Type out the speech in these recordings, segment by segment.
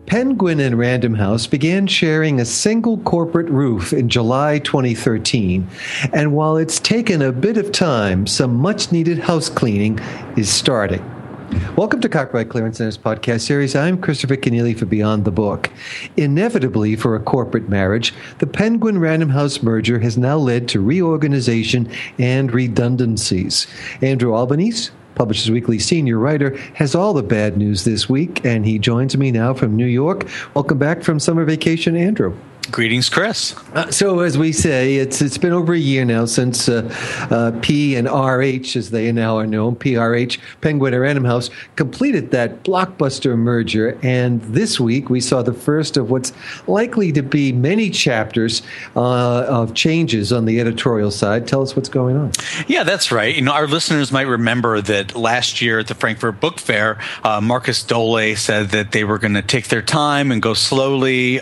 Penguin and Random House began sharing a single corporate roof in July 2013, and while it's taken a bit of time, some much-needed house cleaning is starting. Welcome to Copyright Clearance Center's podcast series. I'm Christopher Kenneally for Beyond the Book. Inevitably, for a corporate marriage, the Penguin Random House merger has now led to reorganization and redundancies. Andrew Albanese, Publishers Weekly senior writer, has all the bad news this week, and he joins me now from New York. Welcome back from summer vacation, Andrew. Greetings, Chris. So, as we say, it's been over a year now since P and RH, as they now are known, PRH, Penguin and Random House, completed that blockbuster merger. And this week, we saw the first of what's likely to be many chapters of changes on the editorial side. Tell us what's going on. Yeah, that's right. You know, our listeners might remember that last year at the Frankfurt Book Fair, Marcus Dohle said that they were going to take their time and go slowly,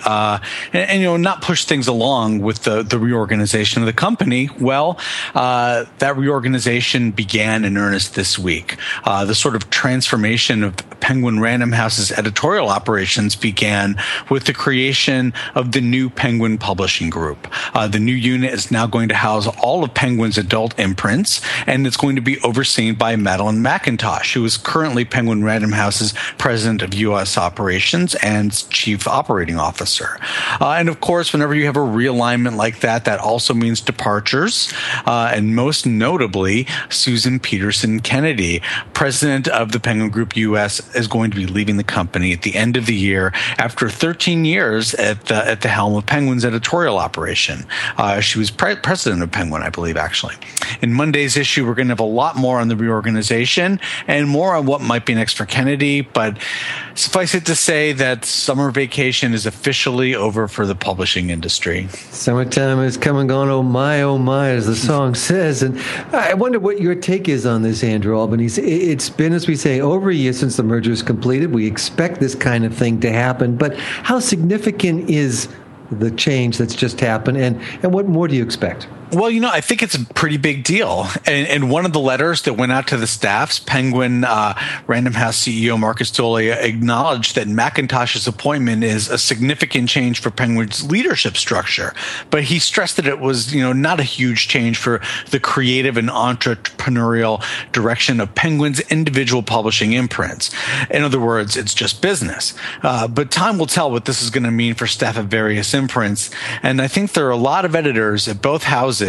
and not push things along with the reorganization of the company. Well, that reorganization began in earnest this week. The sort of transformation of Penguin Random House's editorial operations began with the creation of the new Penguin Publishing Group. The new unit is now going to house all of Penguin's adult imprints, and it's going to be overseen by Madeline McIntosh, who is currently Penguin Random House's president of U.S. operations and chief operating officer. And of course, whenever you have a realignment like that, that also means departures. And most notably, Susan Peterson Kennedy, president of the Penguin Group U.S., is going to be leaving the company at the end of the year after 13 years at the helm of Penguin's editorial operation. She was president of Penguin, I believe, actually. In Monday's issue, we're going to have a lot more on the reorganization and more on what might be next for Kennedy, but suffice it to say that summer vacation is officially over for the publishing industry. Summertime has come and gone, oh my, as the song says. And I wonder what your take is on this, Andrew Albanese. It's been, as we say, over a year since the merger is completed. We expect this kind of thing to happen, but how significant is the change that's just happened, and what more do you expect? Well, you know, I think it's a pretty big deal. And one of the letters that went out to the staffs, Penguin Random House CEO Marcus Dohle acknowledged that McIntosh's appointment is a significant change for Penguin's leadership structure. But he stressed that it was, not a huge change for the creative and entrepreneurial direction of Penguin's individual publishing imprints. In other words, it's just business. But time will tell what this is going to mean for staff at various imprints. And I think there are a lot of editors at both houses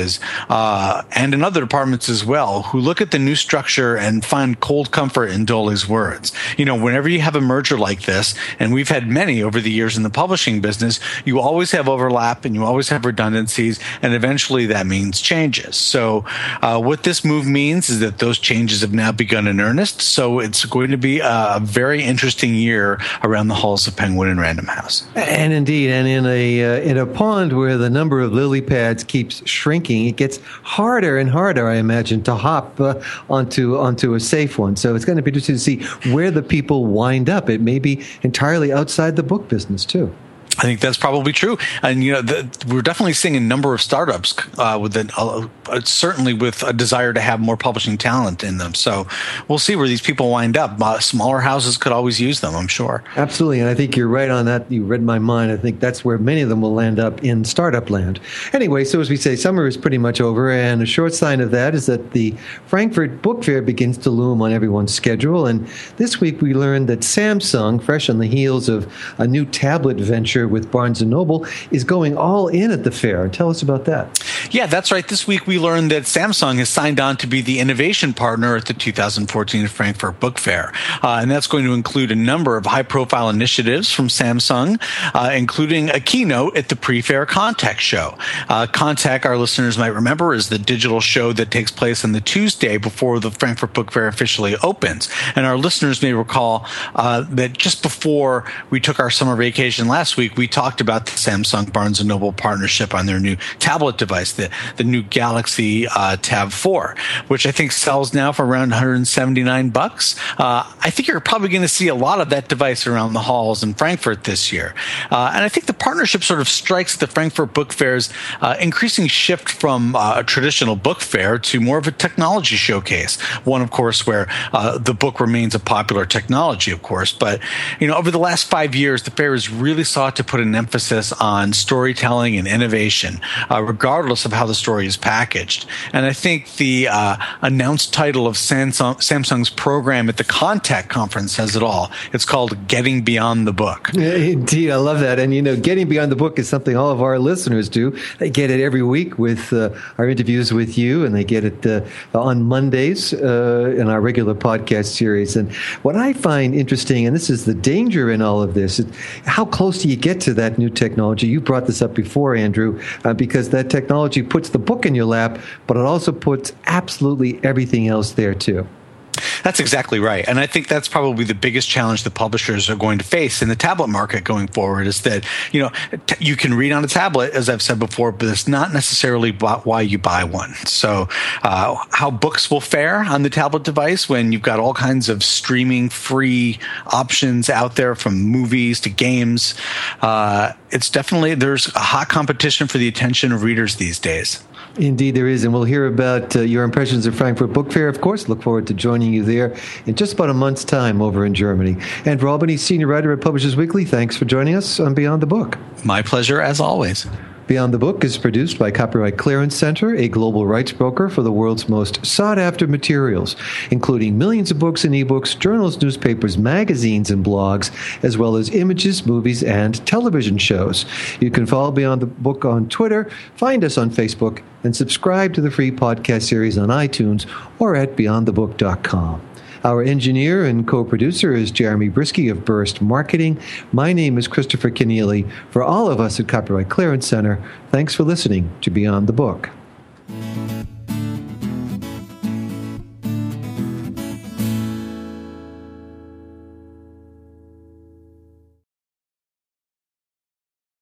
and in other departments as well, who look at the new structure and find cold comfort in Dohle's words. Whenever you have a merger like this, and we've had many over the years in the publishing business, you always have overlap and you always have redundancies, and eventually that means changes. So what this move means is that those changes have now begun in earnest. So it's going to be a very interesting year around the halls of Penguin and Random House. And indeed, and in a pond where the number of lily pads keeps shrinking, it gets harder and harder, I imagine, to hop onto a safe one. So it's going to be interesting to see where the people wind up. It may be entirely outside the book business, too. I think that's probably true. And, we're definitely seeing a number of startups certainly with a desire to have more publishing talent in them. So we'll see where these people wind up. Smaller houses could always use them, I'm sure. Absolutely. And I think you're right on that. You read my mind. I think that's where many of them will land up, in startup land. Anyway, so as we say, summer is pretty much over. And a short sign of that is that the Frankfurt Book Fair begins to loom on everyone's schedule. And this week we learned that Samsung, fresh on the heels of a new tablet venture with Barnes & Noble, is going all in at the fair. Tell us about that. Yeah, that's right. This week we learned that Samsung has signed on to be the innovation partner at the 2014 Frankfurt Book Fair. And that's going to include a number of high-profile initiatives from Samsung, including a keynote at the pre-fair Contech show. Contech, our listeners might remember, is the digital show that takes place on the Tuesday before the Frankfurt Book Fair officially opens. And our listeners may recall that just before we took our summer vacation last week, we talked about the Samsung Barnes & Noble partnership on their new tablet device, the new Galaxy Tab 4, which I think sells now for around $179. I think you're probably going to see a lot of that device around the halls in Frankfurt this year. And I think the partnership sort of strikes the Frankfurt Book Fair's increasing shift from a traditional book fair to more of a technology showcase. One, of course, where the book remains a popular technology, of course. But, over the last 5 years, the fair has really sought to put an emphasis on storytelling and innovation, regardless of how the story is packaged. And I think the announced title of Samsung's program at the Contact Conference says it all. It's called Getting Beyond the Book. Yeah, indeed, I love that. And, Getting Beyond the Book is something all of our listeners do. They get it every week with our interviews with you, and they get it on Mondays in our regular podcast series. And what I find interesting, and this is the danger in all of this, is how close do you get to that new technology? You brought this up before, Andrew, because that technology puts the book in your lap, but it also puts absolutely everything else there too. That's exactly right. And I think that's probably the biggest challenge that publishers are going to face in the tablet market going forward is that, you can read on a tablet, as I've said before, but it's not necessarily why you buy one. So how books will fare on the tablet device when you've got all kinds of streaming free options out there, from movies to games. It's definitely, there's a hot competition for the attention of readers these days. Indeed, there is. And we'll hear about your impressions of Frankfurt Book Fair, of course. Look forward to joining you there in just about a month's time over in Germany. Andrew Albany, senior writer at Publishers Weekly, thanks for joining us on Beyond the Book. My pleasure, as always. Beyond the Book is produced by Copyright Clearance Center, a global rights broker for the world's most sought-after materials, including millions of books and ebooks, journals, newspapers, magazines, and blogs, as well as images, movies, and television shows. You can follow Beyond the Book on Twitter, find us on Facebook, and subscribe to the free podcast series on iTunes or at beyondthebook.com. Our engineer and co-producer is Jeremy Brisky of Burst Marketing. My name is Christopher Keneally. For all of us at Copyright Clearance Center, thanks for listening to Beyond the Book.